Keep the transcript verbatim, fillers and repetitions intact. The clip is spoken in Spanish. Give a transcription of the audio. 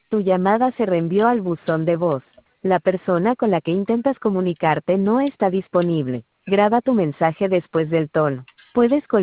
Tu llamada se reenvió al buzón de voz. La persona con la que intentas comunicarte no está disponible. Graba tu mensaje después del tono. Puedes